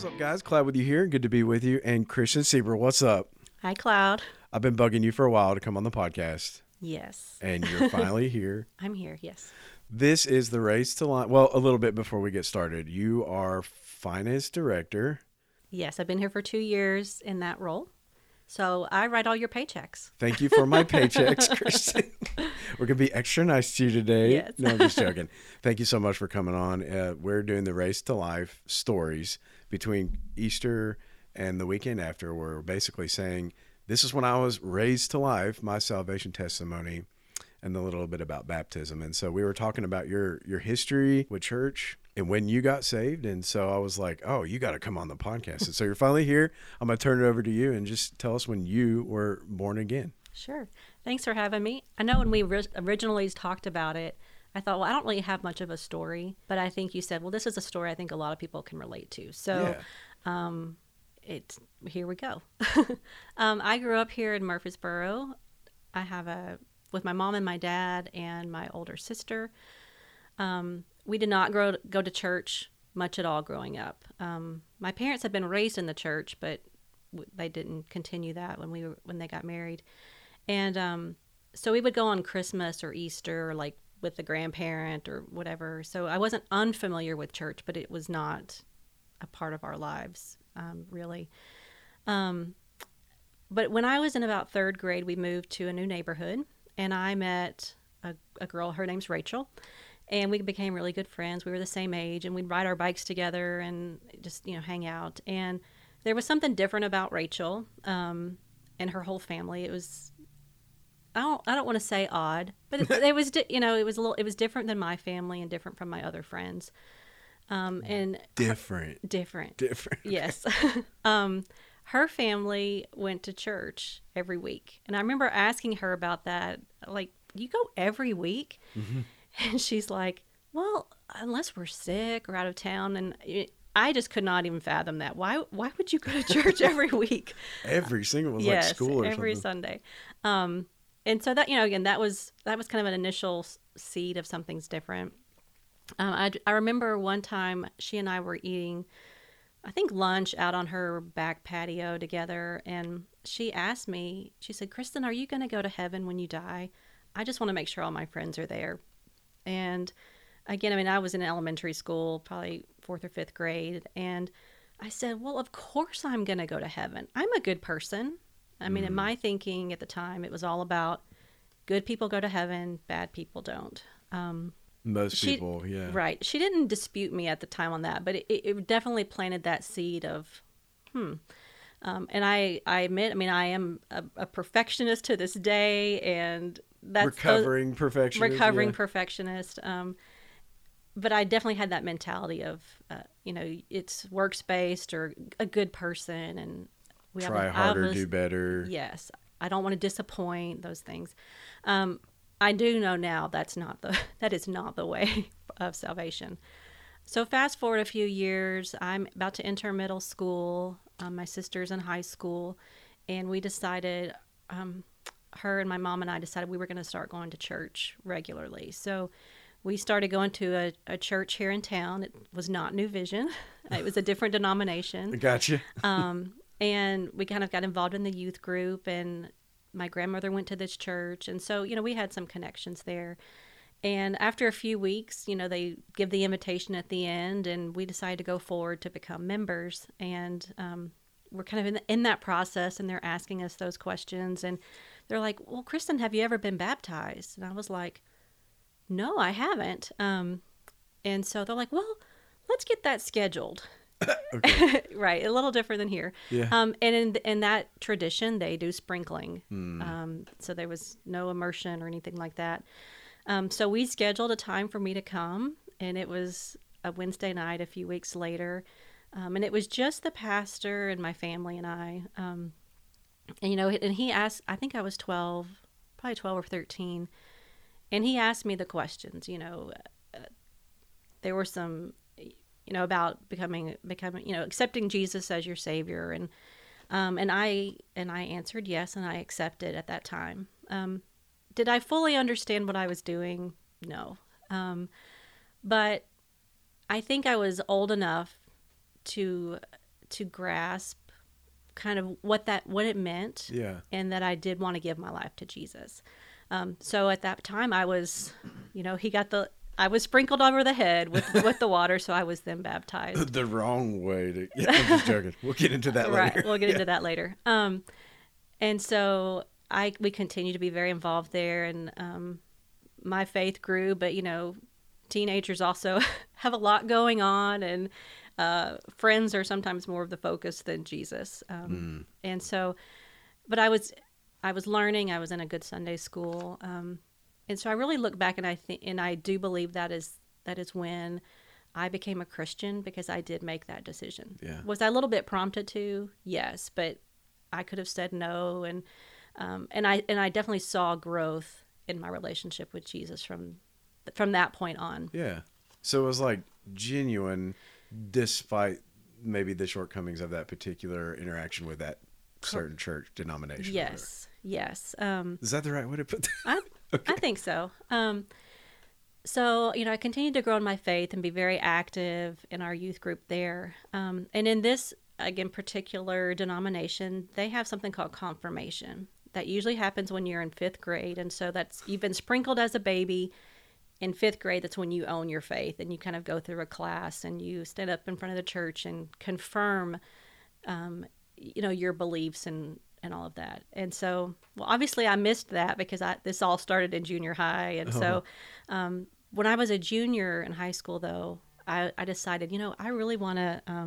What's up, guys? Cloud with you here. Good to be with you. And Christian Sieber, what's up? Hi, Cloud. I've been bugging you for a while to come on the podcast. Yes. And you're finally here. I'm here, yes. This is the Race to Life. Well, a little bit before we get started. You are finance director. Yes, I've been here for 2 years in that role. So I write all your paychecks. Thank you for my paychecks, Christian. We're going to be extra nice to you today. Yes. No, I'm just joking. Thank you so much for coming on. We're doing the Race to Life stories between Easter and the weekend after. We're basically saying, this is when I was raised to life, my salvation testimony, and a little bit about baptism. And so we were talking about your history with church and when you got saved. And so I was like, oh, you got to come on the podcast. And so you're finally here. I'm going to turn it over to you and just tell us when you were born again. Sure. Thanks for having me. I know when we originally talked about it, I thought, well, I don't really have much of a story, but I think you said, well, this is a story I think a lot of people can relate to. So here we go. I grew up here in Murfreesboro. I have with my mom and my dad and my older sister. We did not go to church much at all growing up. My parents had been raised in the church, but they didn't continue that when they got married. And so we would go on Christmas or Easter, or like with the grandparent or whatever. So I wasn't unfamiliar with church, but it was not a part of our lives, really. But when I was in about third grade, we moved to a new neighborhood, and I met a girl. Her name's Rachel. And we became really good friends. We were the same age, and we'd ride our bikes together and just, hang out. And there was something different about Rachel and her whole family. It was, I don't want to say odd, but it was, it was different than my family and different from my other friends. And Different. Yes. Her family went to church every week, and I remember asking her about that. Like, you go every week? Mm-hmm. And she's like, well, unless we're sick or out of town. And I just could not even fathom that. Why would you go to church every week? Every single was yes, like school or every something. Sunday. And so that, again, that was kind of an initial seed of something's different. I remember one time she and I were eating, I think, lunch out on her back patio together. And she asked me, she said, Kristen, are you going to go to heaven when you die? I just want to make sure all my friends are there. And again, I was in elementary school, probably 4th or 5th grade. And I said, well, of course I'm going to go to heaven. I'm a good person. In my thinking at the time, it was all about good people go to heaven, bad people don't. Most people, yeah. Right. She didn't dispute me at the time on that, but it definitely planted that seed of, and I admit, I am a perfectionist to this day, and that's recovering perfectionist. But I definitely had that mentality of, it's works based or a good person, and try harder, do better. Yes, I don't want to disappoint, those things. I do know now that is not the way of salvation. So fast forward a few years, I'm about to enter middle school. My sister's in high school, and we decided, her and my mom and I decided we were going to start going to church regularly. So we started going to a church here in town. It was not New Vision. It was a different denomination. Gotcha. And we kind of got involved in the youth group, and my grandmother went to this church. And so, we had some connections there. And after a few weeks, they give the invitation at the end, and we decided to go forward to become members. And we're kind of in that process, and they're asking us those questions. And they're like, well, Kristen, have you ever been baptized? And I was like, no, I haven't. And so they're like, well, let's get that scheduled. Okay. Right. A little different than here. Yeah. And in that tradition, they do sprinkling. So there was no immersion or anything like that. So we scheduled a time for me to come, and it was a Wednesday night a few weeks later. And it was just the pastor and my family and I. And he asked, I think I was 12, probably 12 or 13. And he asked me the questions, there were some, about becoming, accepting Jesus as your Savior. And I answered yes, and I accepted at that time. Did I fully understand what I was doing? No. But I think I was old enough to to grasp kind of what it meant, Yeah. and that I did want to give my life to Jesus. So at that time, I was, I was sprinkled over the head with the water, so I was then baptized. The wrong way to. Yeah, I'm just joking. We'll get into that later. Right, we'll get into that later. And so we continue to be very involved there, and my faith grew. But teenagers also have a lot going on, and friends are sometimes more of the focus than Jesus. And so, but I was learning. I was in a good Sunday school, and so I really look back, and I do believe that is when I became a Christian, because I did make that decision. Yeah. Was I a little bit prompted to? Yes, but I could have said no, and I definitely saw growth in my relationship with Jesus from that point on. Yeah. So it was like genuine, despite maybe the shortcomings of that particular interaction with that certain church denomination. Yes. Yes. Is that the right way to put that? I think so. So, I continued to grow in my faith and be very active in our youth group there. And in this, again, particular denomination, they have something called confirmation. That usually happens when you're in 5th grade. And so you've been sprinkled as a baby. In 5th grade, that's when you own your faith, and you kind of go through a class, and you stand up in front of the church and confirm, your beliefs and all of that. And so, well, obviously I missed that, because this all started in junior high. And so when I was a junior in high school, though, I decided, I really want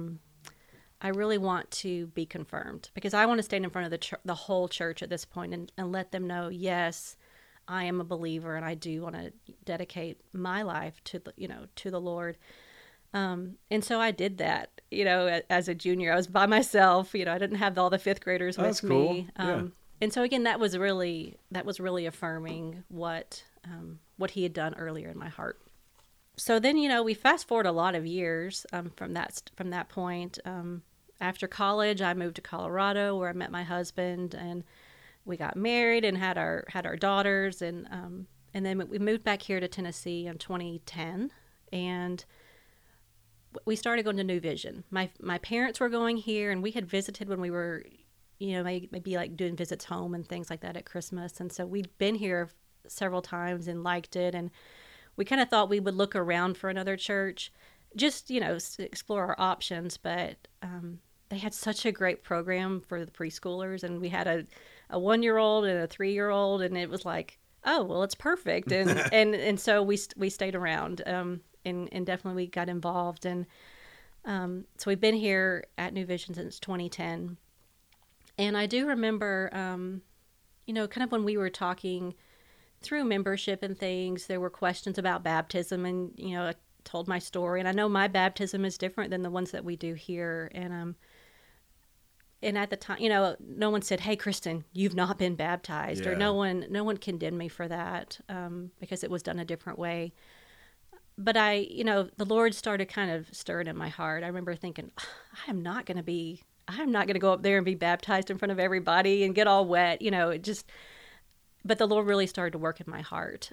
to be confirmed, because I want to stand in front of the whole church at this point and let them know, yes, I am a believer, and I do want to dedicate my life to the Lord. And so I did that, as a junior. I was by myself, I didn't have all the 5th graders with me. Yeah. And so again, that was really affirming what he had done earlier in my heart. So then, we fast forward a lot of years from that point. After college, I moved to Colorado, where I met my husband, and we got married and had our daughters, and then we moved back here to Tennessee in 2010, and we started going to New Vision. My parents were going here, and we had visited when we were, maybe like doing visits home and things like that at Christmas, and so we'd been here several times and liked it, and we kind of thought we would look around for another church, just explore our options, but they had such a great program for the preschoolers, and we had a 1-year-old and a 3-year-old, and it was like, oh, well, it's perfect. And and so we stayed around, and definitely we got involved. And so we've been here at New Vision since 2010. And I do remember, kind of when we were talking through membership and things, there were questions about baptism, and, I told my story. And I know my baptism is different than the ones that we do here. And at the time, no one said, "Hey, Kristen, you've not been baptized," or no one condemned me for that, because it was done a different way. But the Lord started kind of stirring in my heart. I remember thinking, I'm not going to go up there and be baptized in front of everybody and get all wet, but the Lord really started to work in my heart.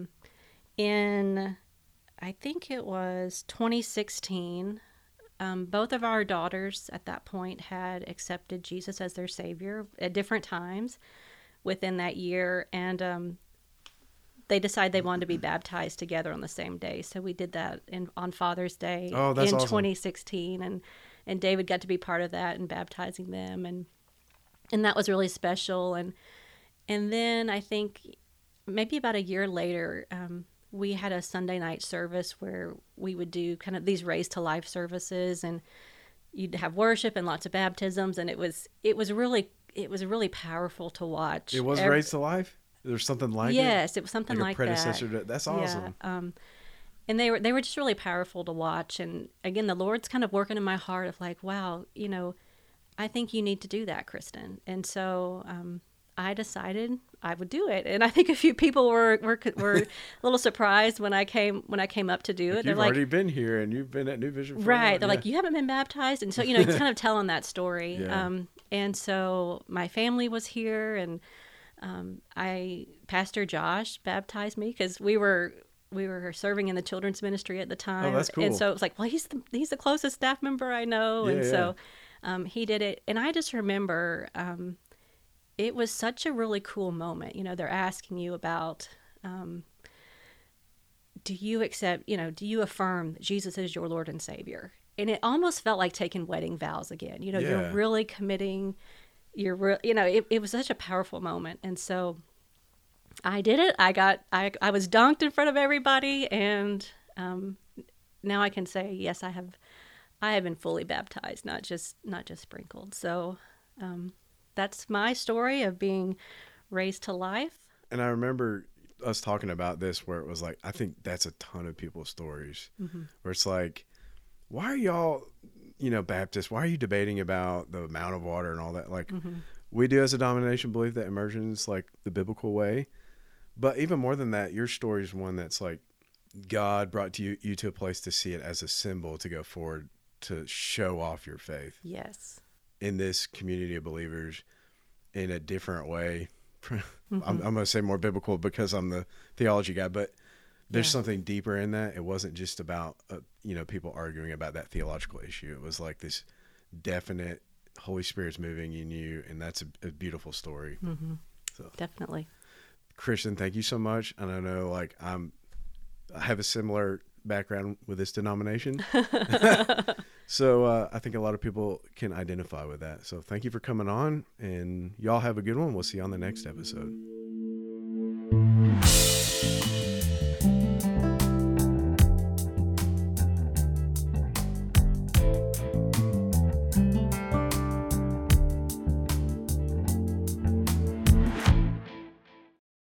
I think it was 2016. Both of our daughters at that point had accepted Jesus as their Savior at different times within that year, and they decided they wanted to be baptized together on the same day. So we did that on Father's Day in awesome. 2016, and David got to be part of that and baptizing them, and that was really special. And then I think maybe about a year later, we had a Sunday night service where we would do kind of these Raised to Life services, and you'd have worship and lots of baptisms, and it was really powerful to watch. It was Raised to Life? There's something like it? Yes, it was something like that. Predecessor to, that's awesome. Yeah. And they were just really powerful to watch. And again, the Lord's kind of working in my heart of like, wow, I think you need to do that, Kristen. And so I decided I would do it. And I think a few people were a little surprised when I came up to do it. You've already been here, and you've been at New Vision for right. They're like, you haven't been baptized, and so it's kind of telling that story. Yeah. And so my family was here, and Pastor Josh baptized me because we were serving in the children's ministry at the time. Oh, that's cool. And so it was like, well, he's the closest staff member I know, and so. He did it, and I just remember it was such a really cool moment. You know, they're asking you about, do you accept, you know, do you affirm that Jesus is your Lord and Savior? And it almost felt like taking wedding vows again. You know, Yeah. you're really committing. You know, it was such a powerful moment, and so I did it. I was dunked in front of everybody, and now I can say yes, I have been fully baptized, not just sprinkled. So that's my story of being raised to life. And I remember us talking about this where it was like, I think that's a ton of people's stories where it's like, why are y'all, you know, Baptists, why are you debating about the amount of water and all that? Like we do as a denomination believe that immersion is like the biblical way. But even more than that, your story is one that's like God brought you to a place to see it as a symbol to go forward to show off your faith. Yes. In this community of believers in a different way. I'm going to say more biblical because I'm the theology guy, but there's something deeper in that. It wasn't just about, you know, people arguing about that theological issue. It was like this definite Holy Spirit's moving in you, and that's a beautiful story. So, definitely. Kristen, thank you so much. And I know like I have a similar background with this denomination. So I think a lot of people can identify with that. So thank you for coming on, and y'all have a good one. We'll see you on the next episode.